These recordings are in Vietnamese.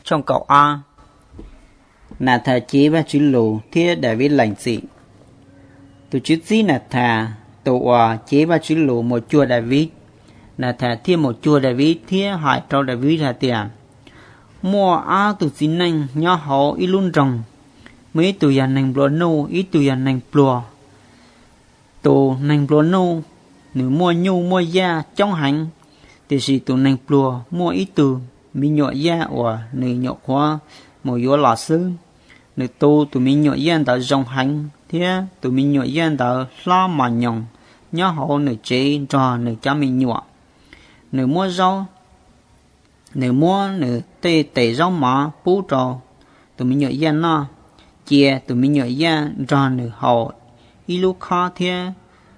trong cậu A nà thà chế và chữ lù thiết David lành dị tụ chữ gì nà thà tụ chế và chữ lù một chùa David nà thà thiết một chùa David thiết hải trâu David hà tiền mua á tụ gì nành nhỏ hậu ít luôn rồng mấy tụ nhà nành bùa nô ít tụ nhà nành bùa tụ nành bùa nô nếu mua nhu mua da trong hành thì chỉ tụ nành bùa mua ít tụ mi nhọ da or nếu nhọ khoa một yếu lọ sư nếu tu tụ mi nhọ da đã trong hành thế tụ mi nhọ da đã lo mà nhồng nhớ hậu nếu chế trò nếu cho mi nhọ nếu mua rau nếu mua nếu tê rau má bú trò tụ mi nhọ da nó chia tụ mi nhọ da trò nếu hậu ilu khó thế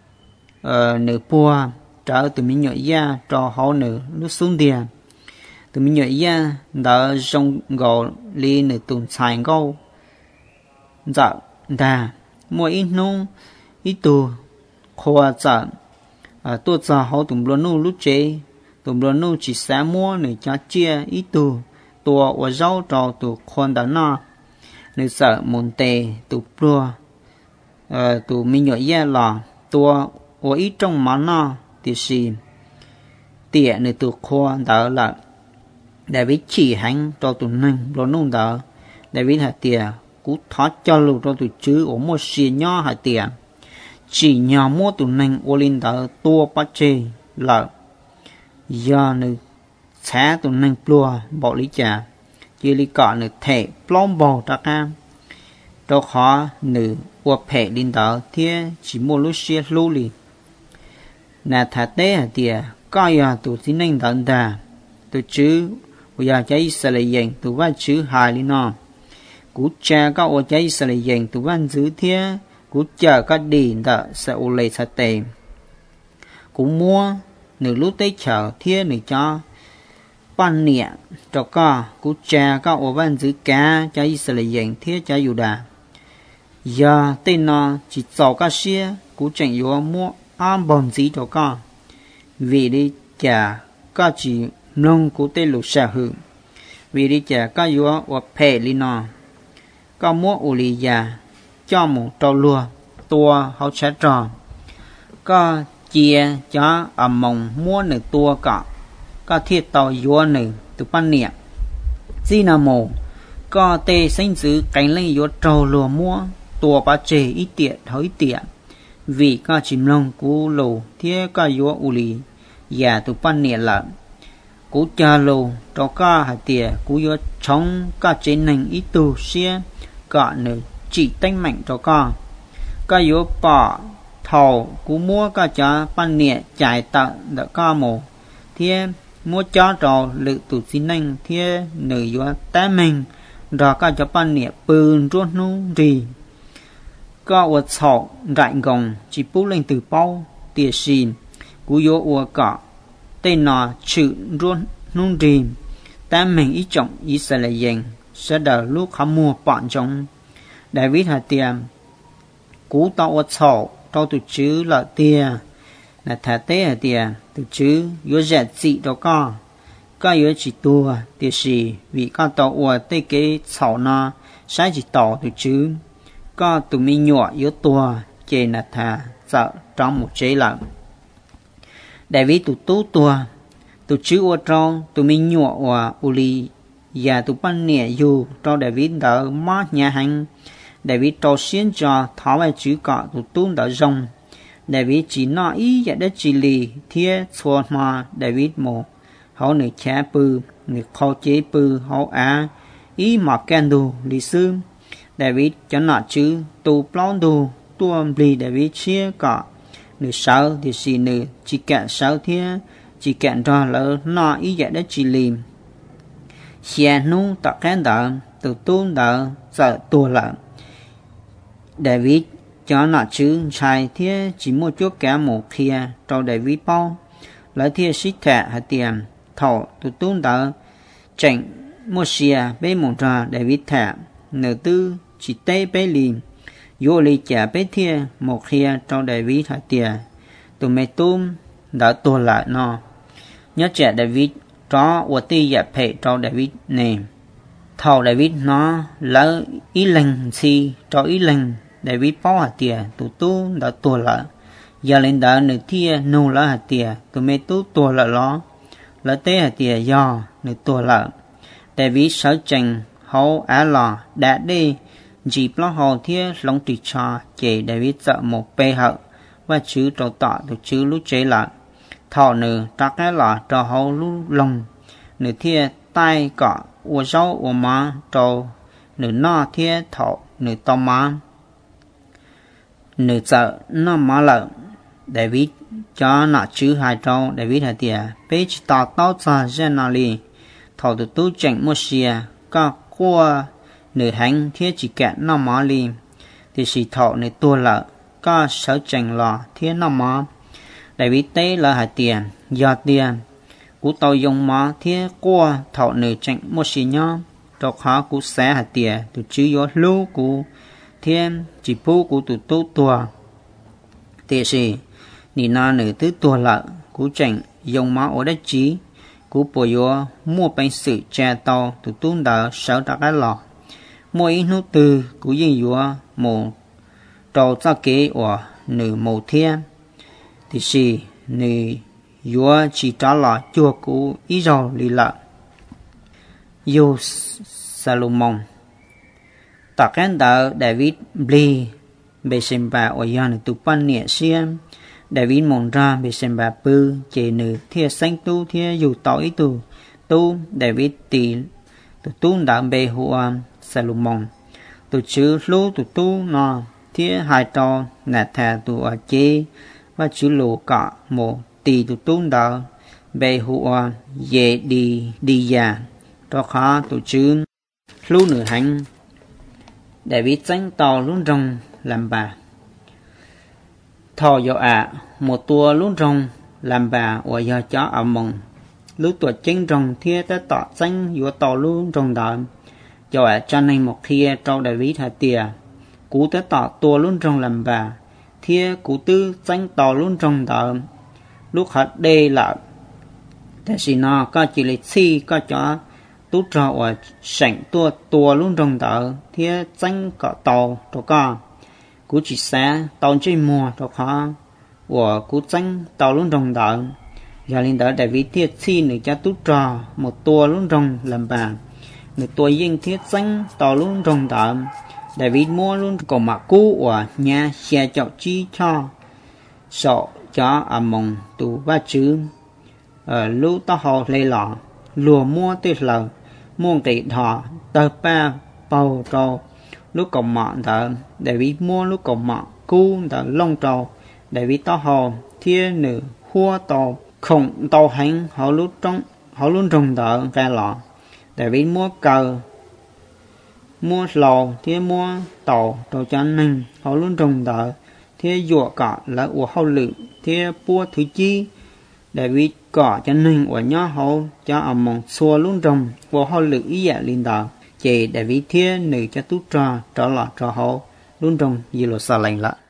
nếu bùa trở tụ mi nhọ da trò hậu nếu lúc xuống tiền tụi mình nhớ ra đã trong gò li nửa tuần xài gâu dạ đà mua ít nông ít tù khoa dạ tôi dạ họ tụi mình nô lúc chế tụi mình nô chỉ sáng mua nửa cha chia ít tù tua và rau trò tụi con đã na nửa sợ mồn tề tụi plua tụi mình nhớ ra là tua và ít trong má na thì gì tiện nửa tụi con đã là David chỉ hành cho tụi nâng lo nông đó David hạt tiền cú thoát cho lưu cho tụi chứ ở một xì nhỏ hạt tiền chỉ nhỏ mua tụi nâng ô linh đó tua bắt chê là do nữ xá tụi nâng plua bỏ lý trà chỉ lý cọ nữ thể plom bò ra cam đó khó nữ qua phê linh đó thế chỉ mua lúc xia lưu lì nà thả tế hạt tiền coi à tụi xin nâng đó đà tụi chứ bây giờ cháy sẽ lại dành tụi văn chữ hài đi nó cú cha các ô cháy sẽ lại dành tụi văn chữ thế cú chờ các đi đã sẽ ô lệ sẽ tệ cú mua nửa lúc tới chờ thế nửa cho ban nhẹ cho ca cú cha các ô văn chữ cá cháy sẽ lại dành thế cháy dù đà giờ tên nó chỉ cho các xe cú chẳng yếu mua ăn bòn gì cho ca vì đi chả các chỉ nông của tê lục xã hữu vì đi chả cá yếu và phê li nọ cá mua u li già cho một trâu lúa tua hậu sẽ tròn cá chia cho mồng mua nửa tua cả cá thiệt tàu yếu nửa từ pan niệm gì nào mồ cá tê sinh giữ cánh lên yếu trâu lúa mua tua ba chê ít tiện hơi tiện vì cá chim lông của lù thiết cá yếu u li già từ pan niệm là cú cha lô cho ca hạt tiền cú yếu chống ca chế nành ít tu xia cả nửa chỉ tanh mạnh cho ca yếu bỏ thầu cú mua ca cha pan nhẹ chạy tận đã ca mồ thiên mua cho trò lự tụ xin nành thiên nửa yếu té mình rồi ca cha pan nhẹ bừng ruột nu rì ca uất sọ rải gồng chỉ bút lên từ bao tiền xin cú yếu uất cả tên nó chữ luôn nung rìm ta mình ý trọng ý sẽ là dành sẽ đợi lúc khám mua bọn trong David hạt tiền cú tạo vật sổ tao từ chữ là tiền là thả tế hạt tiền từ chữ yếu dẹt dị đó có yếu chỉ tua tiền gì vì có tạo vật tế cái sổ nó sẽ chỉ tạo từ chữ có tụi mình nhỏ yếu tua chê là thả sợ trong một chế lợn David tụ tú tua tụ chữ ô trong tụ mình nhọ và uli và tụ ban nhẹ dù cho David đỡ mát nhà hành David cho xiên cho tháo về chữ cọ tụ tú đỡ rong David chỉ nói ý giải đất chỉ lì thiết xua mà David mồ họ nửa cha bư nửa kho chế bư họ á ý mà kèn đồ lì sư David cho nọ chữ tụ plon đồ tuom lì David chia cọ nửa sáu thì xì nửa chỉ cạn sáu thế chỉ cạn ra lỡ nó ý giải đất chỉ lìm xe nu tập khen đỡ từ tuôn đỡ sợ tua lợn David cho nó chứ sai thế chỉ mua chút cả một kia cho David bao lấy thế xích thẻ hạt tiền thọ từ tuôn đỡ chỉnh mua xe bê một ra David thẻ nửa tư chỉ tê bê lìm vô lý trả bế thia một kia cho David hạt tiền tụi mẹ tôm đã tua lại nó nhớ trẻ David cho ủa ti dẹp phê cho David nè thầu David nó lỡ ý lệnh si cho ý lệnh David bao hạt tiền tụ tu đã tua lỡ giờ lên đó nửa thia nô lỡ hạt tiền tụ mê tu tua lỡ ló lỡ tế hạt tiền do nửa tua lỡ David sở trình hậu á lò đã đi dịp lo hồ thia lòng trì cho chỉ David sợ một bê hậu và chữ trâu tọ tụ chữ lúc chế lỡ thọ nửa trắc cái lò trò hậu lúc lòng nửa thia tay cọ ua rau ua má trâu nửa no thia thọ nửa to má nửa sợ nó má lợn David cho nọ chữ hai trâu David hạt tiền bế chỉ tỏ tao cho gen nào li thọ tụ tu chỉnh một xìa có qua nửa hành thia chỉ kẹt nó má li thì chỉ thọ nửa tua lợn có sở chỉnh lò thia nó má David tế là hạt tiền do tiền cú tàu dùng má thia qua thọ nửa chỉnh một xìa nhá cho khó cú xé hạt tiền từ chữ gió lú cú thiên chỉ phụ cú tụ tu tua thì gì nị na nửa thứ tua lợ cú chỉnh dùng má ở đất chí cú bồi gió mua bánh sự che tàu tụ tu đỡ sở đặt cái lò mua ít nút từ cú dinh gió một trâu cho kế ở nửa màu thiên thì gì nửa gió chỉ trả lò chua cú ít rồi lì lợ yêu Salomon tạc cái đạo David bli bề xem bà ở nhà tụ pan nhẹ xiêm David mong ra bề xem bà bư chế nữ thia xanh tu thia dù tỏi tu David tì tụ tu đạo bề hùa Salomon tụ chữ lú tụ tu nọ thia hai trò nạt thà tụ ở chế và chữ lú cả một tì tụ tu đạo bề hùa dễ đi già cho khó tụ chữ lú nửa hành David tránh tàu luôn rồng làm bà thò dọ một tua luôn rồng làm bà ở giờ chó ở mông lúc tuổi chính rồng thia tới tọ tránh dọ tàu luôn rồng đợi dọ cho nên một thia trâu David hạt tìa cú tới tọ tua luôn rồng làm bà thia cú tư tránh tàu luôn rồng đợi lúc hạt đê là thế gì nó có chỉ lịch si có cho tú trò ở sảnh tua luôn rồng đỡ thia tranh cọ tàu cho co cú chỉ xa tàu chơi mùa cho khó của cú tranh tàu luôn rồng đỡ giờ lên đỡ David thiết chi nữ cho tú trò một tua luôn rồng làm bà nữ tua yên thiết tranh tàu luôn rồng đỡ David mua luôn cổ mặt cú ở nhà xe chậu chi cho sợ cho ở mông tù ba chữ ở lúc tao hồ lê lọ lùa mua tuyệt lời muôn tỷ thọ tờ ba bầu trâu lúc còn mọ đỡ David mua lúc còn mọ cu đỡ lông trâu David to hồ thiên nữ hua tàu khổng tàu hành họ luôn trồng đỡ ra lọ David mua cờ mua lầu thiên mua tàu trâu chăn ninh họ luôn trồng đỡ thiên dụa cọ là của hậu lự thiên bua thứ chi David cỏ cho nên của nhỏ hậu cho ông mong xua luôn rồng của họ lự ý dạ linh đạo chỉ David thiên nữ cho tú trò trở lọt trò hậu luôn rồng gì lộ xa lành lạ